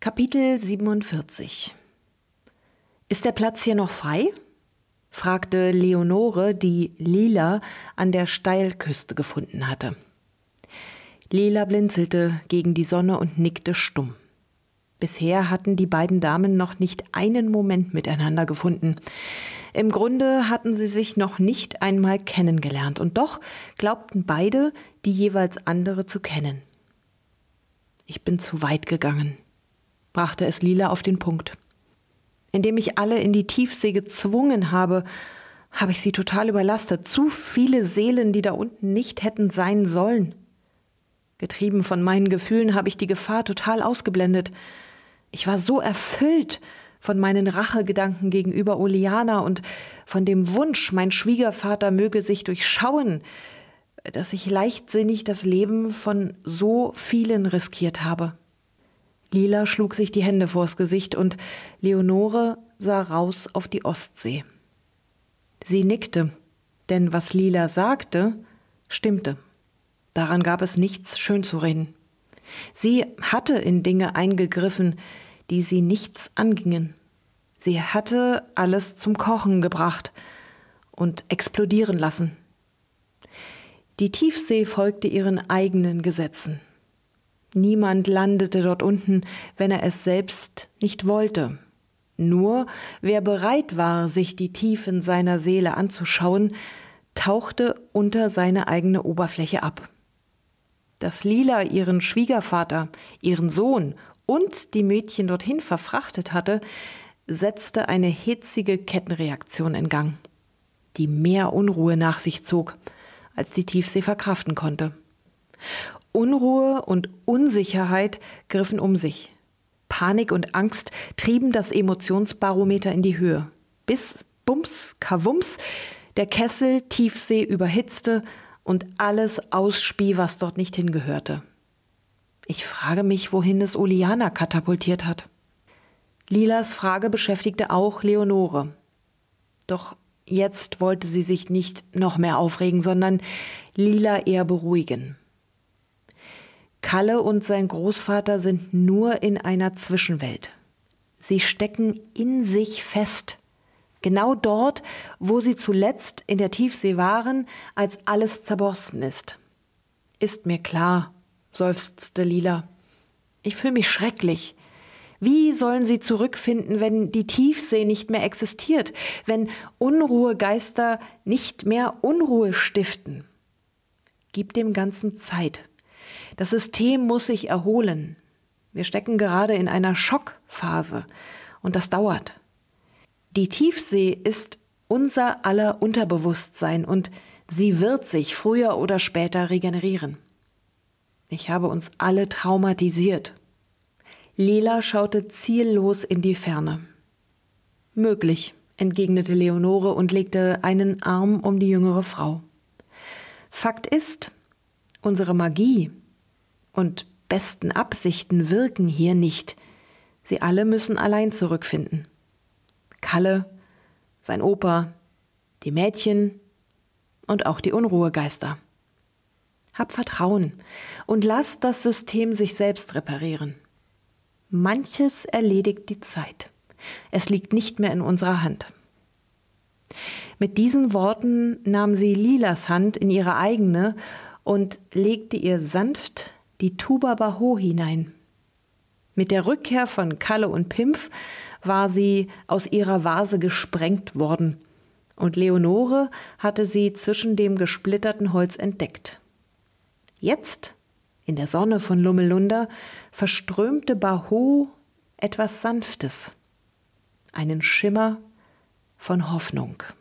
Kapitel 47. »Ist der Platz hier noch frei?« fragte Leonore, die Lila an der Steilküste gefunden hatte. Lila blinzelte gegen die Sonne und nickte stumm. Bisher hatten die beiden Damen noch nicht einen Moment miteinander gefunden. Im Grunde hatten sie sich noch nicht einmal kennengelernt, und doch glaubten beide, die jeweils andere zu kennen. »Ich bin zu weit gegangen«, brachte es Lila auf den Punkt. »Indem ich alle in die Tiefsee gezwungen habe, habe ich sie total überlastet. Zu viele Seelen, die da unten nicht hätten sein sollen. Getrieben von meinen Gefühlen habe ich die Gefahr total ausgeblendet. Ich war so erfüllt von meinen Rachegedanken gegenüber Oleana und von dem Wunsch, mein Schwiegervater möge sich durchschauen, dass ich leichtsinnig das Leben von so vielen riskiert habe.« Lila schlug sich die Hände vors Gesicht und Leonore sah raus auf die Ostsee. Sie nickte, denn was Lila sagte, stimmte. Daran gab es nichts schönzureden. Sie hatte in Dinge eingegriffen, die sie nichts angingen. Sie hatte alles zum Kochen gebracht und explodieren lassen. Die Tiefsee folgte ihren eigenen Gesetzen. Niemand landete dort unten, wenn er es selbst nicht wollte. Nur wer bereit war, sich die Tiefen seiner Seele anzuschauen, tauchte unter seine eigene Oberfläche ab. Dass Lila ihren Schwiegervater, ihren Sohn und die Mädchen dorthin verfrachtet hatte, setzte eine hitzige Kettenreaktion in Gang, die mehr Unruhe nach sich zog, als die Tiefsee verkraften konnte. Unruhe und Unsicherheit griffen um sich. Panik und Angst trieben das Emotionsbarometer in die Höhe. Bis, bums, kawums, der Kessel Tiefsee überhitzte und alles ausspie, was dort nicht hingehörte. Ich frage mich, wohin es Oleana katapultiert hat. Lilas Frage beschäftigte auch Leonore. Doch jetzt wollte sie sich nicht noch mehr aufregen, sondern Lila eher beruhigen. Kalle und sein Großvater sind nur in einer Zwischenwelt. Sie stecken in sich fest. Genau dort, wo sie zuletzt in der Tiefsee waren, als alles zerborsten ist. »Ist mir klar«, seufzte Lila. »Ich fühle mich schrecklich. Wie sollen sie zurückfinden, wenn die Tiefsee nicht mehr existiert, wenn Unruhegeister nicht mehr Unruhe stiften? Gib dem Ganzen Zeit. Das System muss sich erholen. Wir stecken gerade in einer Schockphase und das dauert. Die Tiefsee ist unser aller Unterbewusstsein und sie wird sich früher oder später regenerieren. Ich habe uns alle traumatisiert.« Lila schaute ziellos in die Ferne. »Möglich«, entgegnete Leonore und legte einen Arm um die jüngere Frau. »Fakt ist, unsere Magie und besten Absichten wirken hier nicht. Sie alle müssen allein zurückfinden. Kalle, sein Opa, die Mädchen und auch die Unruhegeister. Hab Vertrauen und lass das System sich selbst reparieren. Manches erledigt die Zeit. Es liegt nicht mehr in unserer Hand.« Mit diesen Worten nahm sie Lilas Hand in ihre eigene und legte ihr sanft die Tuba Baho hinein. Mit der Rückkehr von Kalle und Pimpf war sie aus ihrer Vase gesprengt worden und Leonore hatte sie zwischen dem gesplitterten Holz entdeckt. Jetzt, in der Sonne von Lummelunda, verströmte Baho etwas Sanftes, einen Schimmer von Hoffnung.